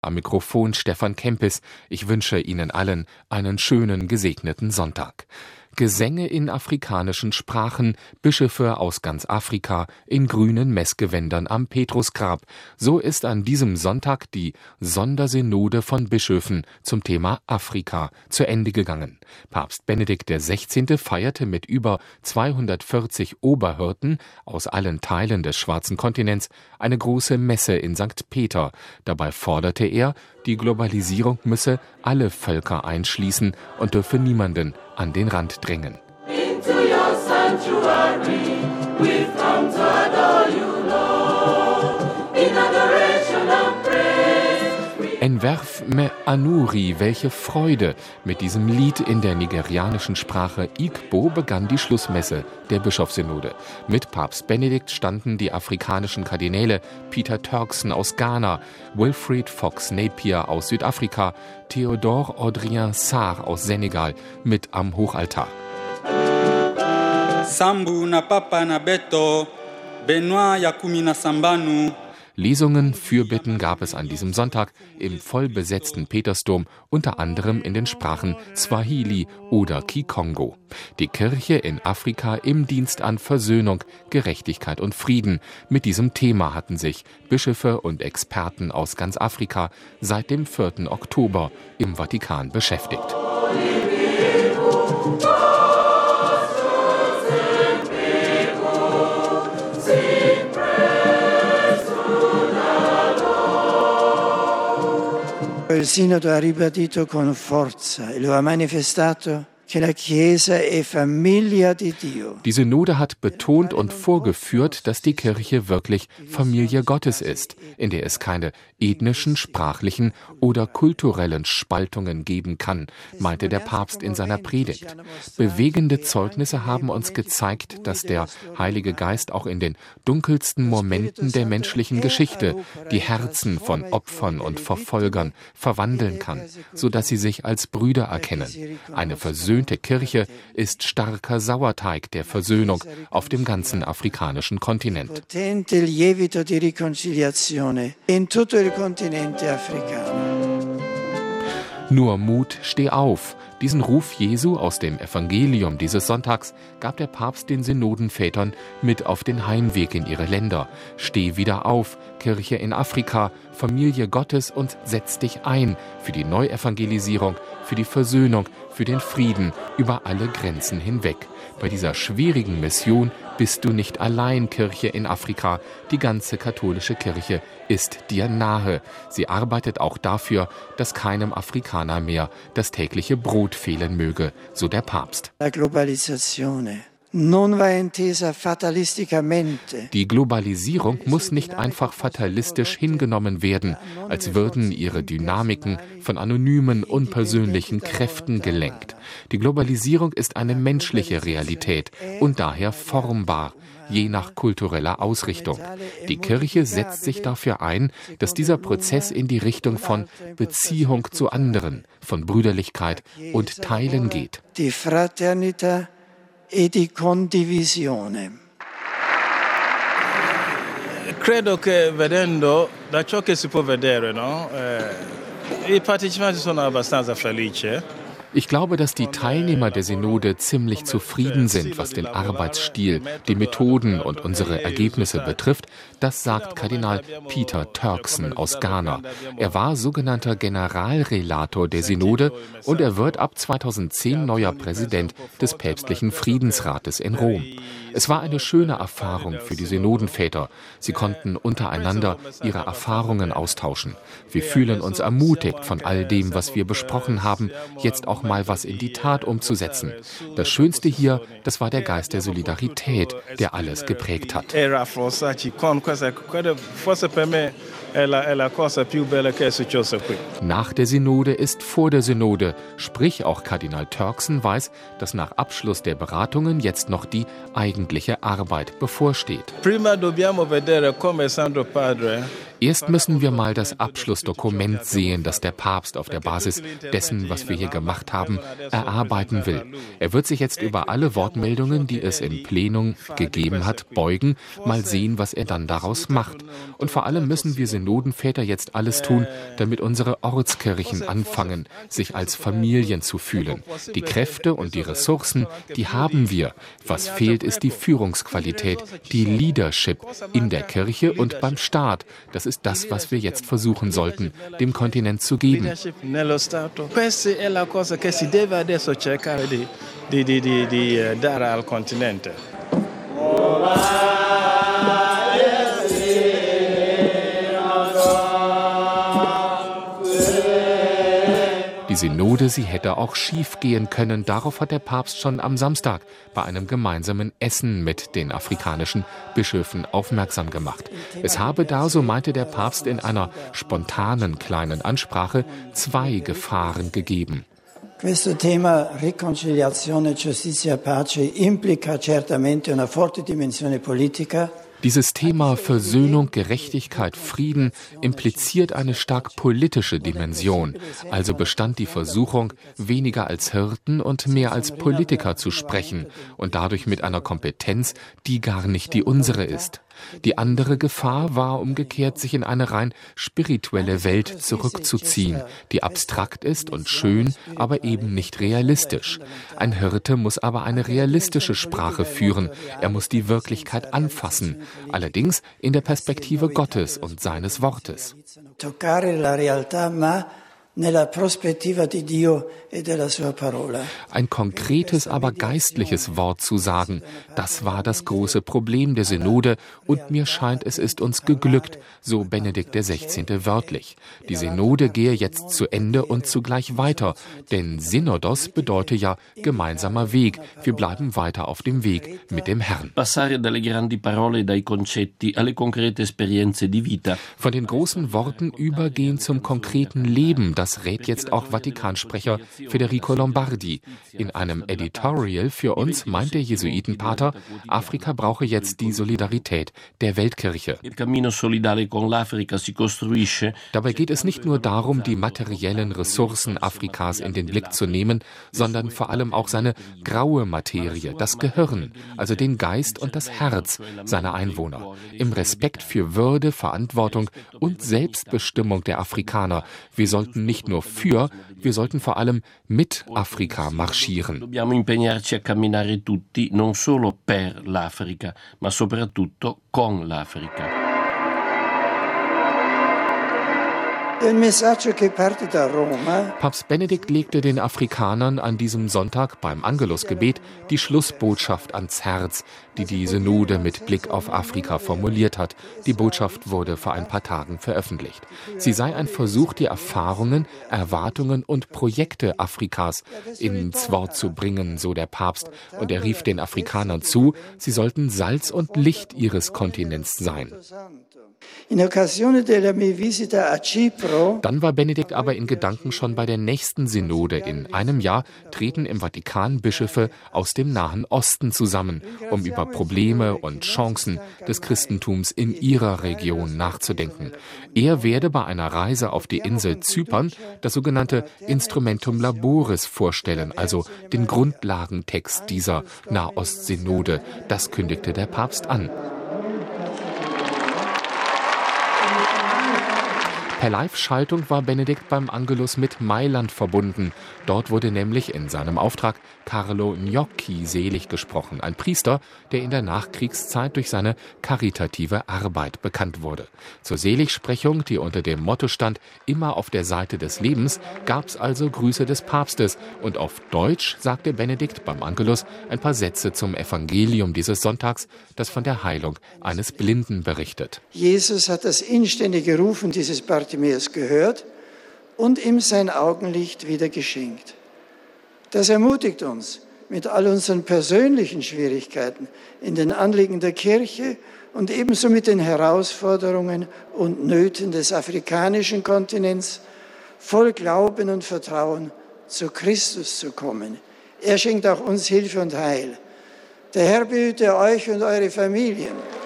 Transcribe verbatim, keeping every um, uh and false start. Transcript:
Am Mikrofon Stefan Kempis. Ich wünsche Ihnen allen einen schönen, gesegneten Sonntag. Gesänge in afrikanischen Sprachen, Bischöfe aus ganz Afrika in grünen Messgewändern am Petrusgrab. So ist an diesem Sonntag die Sondersynode von Bischöfen zum Thema Afrika zu Ende gegangen. Papst Benedikt der Sechzehnte feierte mit über zweihundertvierzig Oberhirten aus allen Teilen des Schwarzen Kontinents eine große Messe in Sankt Peter. Dabei forderte er, die Globalisierung müsse alle Völker einschließen und dürfe niemanden an den Rand drängen. Into your sanctuary, we've come to adore you, Lord, in adoration and praise. Enwerf me Anuri, welche Freude! Mit diesem Lied in der nigerianischen Sprache Igbo begann die Schlussmesse der Bischofssynode. Mit Papst Benedikt standen die afrikanischen Kardinäle Peter Turkson aus Ghana, Wilfred Fox Napier aus Südafrika, Theodore Adrien Sarr aus Senegal mit am Hochaltar. Sambu na Papa na Beto, Benoit Yakumi na Sambanu. Lesungen, Fürbitten gab es an diesem Sonntag im vollbesetzten Petersdom, unter anderem in den Sprachen Swahili oder Kikongo. Die Kirche in Afrika im Dienst an Versöhnung, Gerechtigkeit und Frieden. Mit diesem Thema hatten sich Bischöfe und Experten aus ganz Afrika seit dem vierten Oktober im Vatikan beschäftigt. Il Sinodo ha ribadito con forza e lo ha manifestato che la Chiesa è famiglia di Dio. Die Synode hat betont und vorgeführt, dass die Kirche wirklich Familie Gottes ist, in der es keine ethnischen, sprachlichen oder kulturellen Spaltungen geben kann, meinte der Papst in seiner Predigt. Bewegende Zeugnisse haben uns gezeigt, dass der Heilige Geist auch in den dunkelsten Momenten der menschlichen Geschichte die Herzen von Opfern und Verfolgern verwandeln kann, sodass sie sich als Brüder erkennen. Eine versöhnte Kirche ist starker Sauerteig der Versöhnung auf dem ganzen afrikanischen Kontinent. Potente lievito di riconciliazione in tutto il continente africano. Nur Mut, steh auf. Diesen Ruf Jesu aus dem Evangelium dieses Sonntags gab der Papst den Synodenvätern mit auf den Heimweg in ihre Länder. Steh wieder auf, Kirche in Afrika, Familie Gottes, und setz dich ein für die Neuevangelisierung, für die Versöhnung, für den Frieden über alle Grenzen hinweg. Bei dieser schwierigen Mission bist du nicht allein, Kirche in Afrika. Die ganze katholische Kirche ist dir nahe. Sie arbeitet auch dafür, dass keinem Afrikaner mehr das tägliche Brot fehlen möge, so der Papst. La globalizzazione non va intesa fatalisticamente. Die Globalisierung muss nicht einfach fatalistisch hingenommen werden, als würden ihre Dynamiken von anonymen, unpersönlichen Kräften gelenkt. Die Globalisierung ist eine menschliche Realität und daher formbar, je nach kultureller Ausrichtung. Die Kirche setzt sich dafür ein, dass dieser Prozess in die Richtung von Beziehung zu anderen, von Brüderlichkeit und Teilen geht. Die Fraternità e di condivisione. Credo che vedendo da ciò che si può vedere, no? Eh, I partecipanti sono abbastanza felici. Ich glaube, dass die Teilnehmer der Synode ziemlich zufrieden sind, was den Arbeitsstil, die Methoden und unsere Ergebnisse betrifft. Das sagt Kardinal Peter Turkson aus Ghana. Er war sogenannter Generalrelator der Synode und er wird ab zweitausendzehn neuer Präsident des päpstlichen Friedensrates in Rom. Es war eine schöne Erfahrung für die Synodenväter. Sie konnten untereinander ihre Erfahrungen austauschen. Wir fühlen uns ermutigt von all dem, was wir besprochen haben, jetzt auch mal was in die Tat umzusetzen. Das Schönste hier, das war der Geist der Solidarität, der alles geprägt hat. Nach der Synode ist vor der Synode, sprich auch Kardinal Turkson weiß, dass nach Abschluss der Beratungen jetzt noch die eigentliche Arbeit bevorsteht. Erst müssen wir mal das Abschlussdokument sehen, das der Papst auf der Basis dessen, was wir hier gemacht haben, erarbeiten will. Er wird sich jetzt über alle Wortmeldungen, die es im Plenum gegeben hat, beugen, mal sehen, was er dann daraus macht. Und vor allem müssen wir Synodenväter jetzt alles tun, damit unsere Ortskirchen anfangen, sich als Familien zu fühlen. Die Kräfte und die Ressourcen, die haben wir. Was fehlt, ist die Führungsqualität, die Leadership in der Kirche und beim Staat. Das ist das, was wir jetzt versuchen sollten, dem Kontinent zu geben. Questa è la cosa che si deve adesso cercare di, di, di, di, di dare al continente. Die Synode, sie hätte auch schief gehen können. Darauf hat der Papst schon am Samstag bei einem gemeinsamen Essen mit den afrikanischen Bischöfen aufmerksam gemacht. Es habe da, so meinte der Papst in einer spontanen kleinen Ansprache, zwei Gefahren gegeben. Questo tema riconciliazione, giustizia, pace implica certamente una forte dimensione politica. Dieses Thema Versöhnung, Gerechtigkeit, Frieden impliziert eine stark politische Dimension. Also bestand die Versuchung, weniger als Hirten und mehr als Politiker zu sprechen und dadurch mit einer Kompetenz, die gar nicht die unsere ist. Die andere Gefahr war umgekehrt, sich in eine rein spirituelle Welt zurückzuziehen, die abstrakt ist und schön, aber eben nicht realistisch. Ein Hirte muss aber eine realistische Sprache führen. Er muss die Wirklichkeit anfassen, allerdings in der Perspektive Gottes und seines Wortes. Nella prospettiva di Dio e della sua parola. Ein konkretes, aber geistliches Wort zu sagen, das war das große Problem der Synode und mir scheint, es ist uns geglückt, so Benedikt der Sechzehnte wörtlich. Die Synode gehe jetzt zu Ende und zugleich weiter, denn Synodos bedeutet ja gemeinsamer Weg. Wir bleiben weiter auf dem Weg mit dem Herrn. Passare dalle grandi parole, dai concetti alle concrete esperienze di vita. Von den großen Worten übergehen zum konkreten Leben. Das rät jetzt auch Vatikansprecher Federico Lombardi. In einem Editorial für uns meint der Jesuitenpater, Afrika brauche jetzt die Solidarität der Weltkirche. Dabei geht es nicht nur darum, die materiellen Ressourcen Afrikas in den Blick zu nehmen, sondern vor allem auch seine graue Materie, das Gehirn, also den Geist und das Herz seiner Einwohner. Im Respekt für Würde, Verantwortung und Selbstbestimmung der Afrikaner. Wir sollten nicht nur für, wir sollten vor allem mit Afrika marschieren. Dobbiamo impegnarci a camminare tutti, non solo per l'Africa, ma soprattutto con l'Africa. Papst Benedikt legte den Afrikanern an diesem Sonntag beim Angelusgebet die Schlussbotschaft ans Herz, die die Synode mit Blick auf Afrika formuliert hat. Die Botschaft wurde vor ein paar Tagen veröffentlicht. Sie sei ein Versuch, die Erfahrungen, Erwartungen und Projekte Afrikas ins Wort zu bringen, so der Papst. Und er rief den Afrikanern zu, sie sollten Salz und Licht ihres Kontinents sein. Dann war Benedikt aber in Gedanken schon bei der nächsten Synode. In einem Jahr treten im Vatikan Bischöfe aus dem Nahen Osten zusammen, um über Probleme und Chancen des Christentums in ihrer Region nachzudenken. Er werde bei einer Reise auf die Insel Zypern das sogenannte Instrumentum Laboris vorstellen, also den Grundlagentext dieser Nahost-Synode. Das kündigte der Papst an. Per Live-Schaltung war Benedikt beim Angelus mit Mailand verbunden. Dort wurde nämlich in seinem Auftrag Carlo Gnocchi selig gesprochen, ein Priester, der in der Nachkriegszeit durch seine karitative Arbeit bekannt wurde. Zur Seligsprechung, die unter dem Motto stand, immer auf der Seite des Lebens, gab's also Grüße des Papstes. Und auf Deutsch sagte Benedikt beim Angelus ein paar Sätze zum Evangelium dieses Sonntags, das von der Heilung eines Blinden berichtet. Jesus hat das inständige Rufen dieses Bartimäus gehört und ihm sein Augenlicht wieder geschenkt. Das ermutigt uns, mit all unseren persönlichen Schwierigkeiten in den Anliegen der Kirche und ebenso mit den Herausforderungen und Nöten des afrikanischen Kontinents voll Glauben und Vertrauen zu Christus zu kommen. Er schenkt auch uns Hilfe und Heil. Der Herr behüte euch und eure Familien.